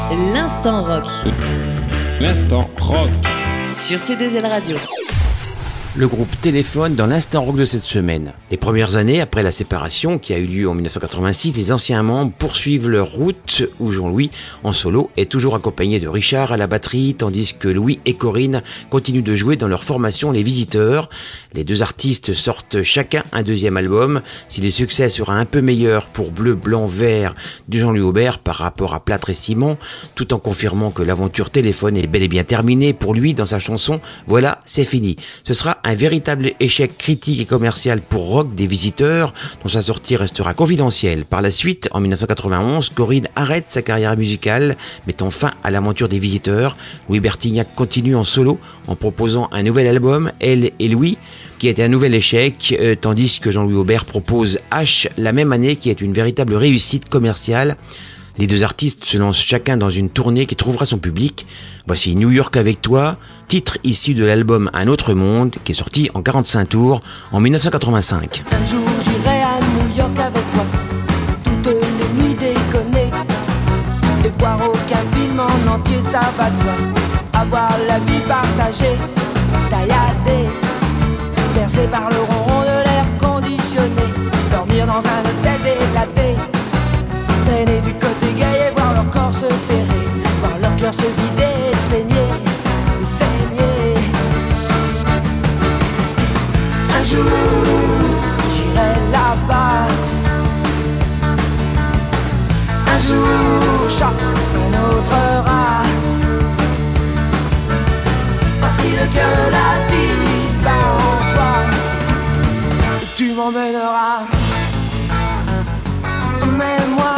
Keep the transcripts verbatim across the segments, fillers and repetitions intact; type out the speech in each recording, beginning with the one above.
L'instant rock. L'instant rock. Sur C deux L Radio. Le groupe Téléphone dans l'instant rock de cette semaine. Les premières années après la séparation qui a eu lieu en dix-neuf cent quatre-vingt-six, les anciens membres poursuivent leur route où Jean-Louis en solo est toujours accompagné de Richard à la batterie, tandis que Louis et Corinne continuent de jouer dans leur formation Les Visiteurs. Les deux artistes sortent chacun un deuxième album. Si le succès sera un peu meilleur pour Bleu, Blanc, Vert de Jean-Louis Aubert par rapport à Plâtre et Ciment, tout en confirmant que l'aventure Téléphone est bel et bien terminée pour lui dans sa chanson « Voilà, c'est fini ». Ce sera un véritable échec critique et commercial pour Rock des Visiteurs, dont sa sortie restera confidentielle. Par la suite, en dix-neuf cent quatre-vingt-onze, Corinne arrête sa carrière musicale, mettant fin à l'aventure des Visiteurs. Louis Bertignac continue en solo en proposant un nouvel album, Elle et Louis, qui était un nouvel échec, euh, tandis que Jean-Louis Aubert propose H la même année, qui est une véritable réussite commerciale. Les deux artistes se lancent chacun dans une tournée qui trouvera son public. Voici New York avec toi, titre issu de l'album Un autre monde, qui est sorti en quarante-cinq tours en dix-neuf cent quatre-vingt-cinq. Un jour j'irai à New York avec toi, toutes les nuits déconner, et voir aucun film en entier, ça va de soi. Avoir la vie partagée, tailladée, bercée par le ronron de l'air conditionné, dormir dans un hôtel délaté, traîner du côté gay et voir leur corps se serrer, voir leur cœur se vider et saigner, et saigner. Un jour, j'irai là-bas. Un jour, choc, un autre rat. Voici le cœur de la vie bat en toi, et tu m'emmèneras. Emmène-moi.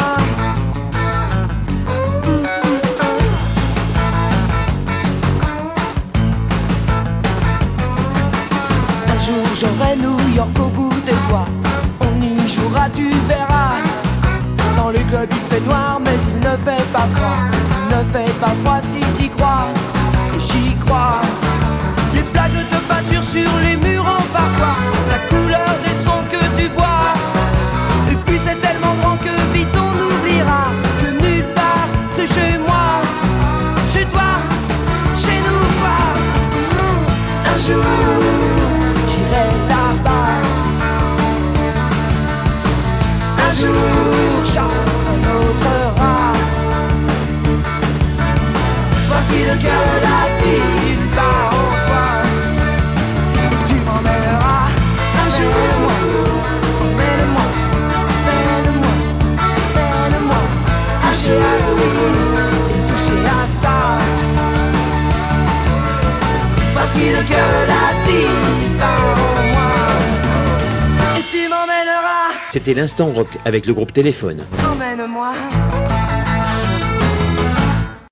J'aurai New York au bout des doigts. On y jouera, tu verras. Dans le club il fait noir mais il ne fait pas froid. Il ne fait pas froid si t'y crois. Et j'y crois. Les flaques de peinture sur les murs en parfois, la couleur des sons que tu bois. Et puis c'est tellement grand que vite on oubliera que nulle part c'est chez moi, chez toi, chez nous quoi. Un jour j'irai là-bas. Un jour, chat, un autre rat. Voici le cœur de la vie, il bat en toi, et tu m'emmèneras. Un jour, emmène-moi, emmène-moi, emmène-moi, toucher à ci et toucher à ça. Voici le cœur de la vie bat en moi, et tu m'emmèneras. C'était l'instant rock avec le groupe Téléphone. Emmène-moi.